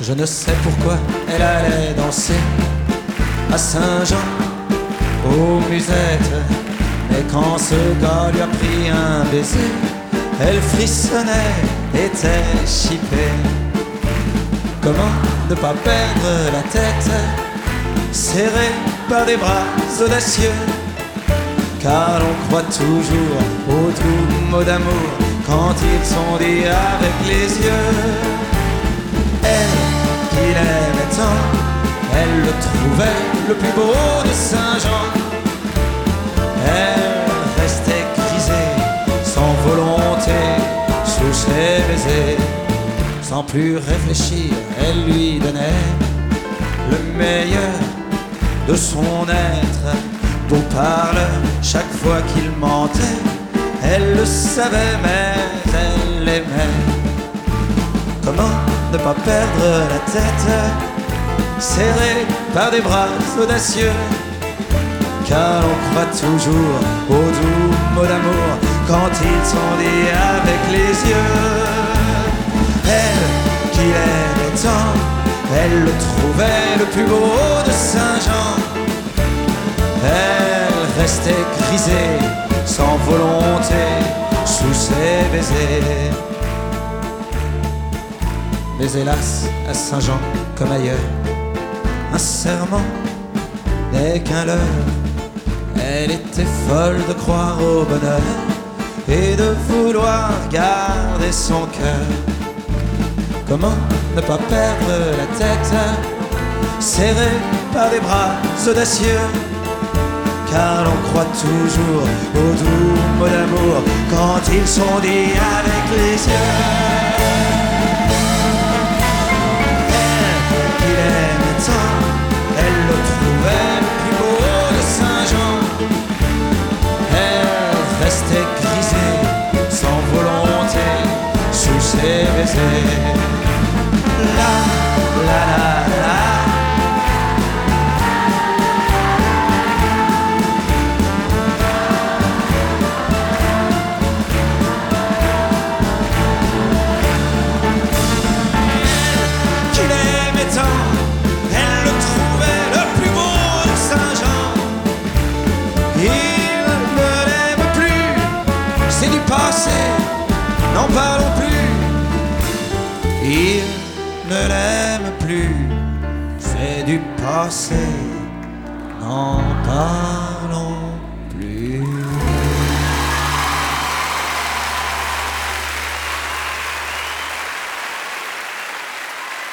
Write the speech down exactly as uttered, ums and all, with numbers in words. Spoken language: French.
Je ne sais pourquoi elle allait danser à Saint-Jean aux musettes. Mais quand ce gars lui a pris un baiser, elle frissonnait, était chippée. Comment ne pas perdre la tête, serrée par des bras audacieux, car on croit toujours aux doux mots d'amour quand ils sont dits avec les yeux. Elle, qui l'aimait tant, elle le trouvait le plus beau de Saint-Jean. Elle restait grisée, sans volonté, sous ses baisers. Sans plus réfléchir, elle lui donnait le meilleur de son être. Beau parle chaque fois qu'il mentait, elle le savait mais elle l'aimait. Comment ne pas perdre la tête, serrée par des bras audacieux, car on croit toujours aux doux mots d'amour quand ils sont dits avec les yeux. Elle, qui l'aimait tant, elle le trouvait le plus beau de Saint-Jean. Elle restait grisée, sans volonté, sous ses baisers. Mais hélas, à Saint-Jean, comme ailleurs, un serment n'est qu'un leurre. Elle était folle de croire au bonheur et de vouloir garder son cœur. Comment ne pas perdre la tête, serrée par des bras audacieux, car l'on croit toujours aux doux mots d'amour quand ils sont dits avec les yeux. Elle, qui l'aimait tant, elle le trouvait le plus beau de Saint-Jean. Elle restait grisée, sans volonté, sous ses baisers. La, la, la, la. N'en parlons plus. Il ne l'aime plus, c'est du passé. N'en parlons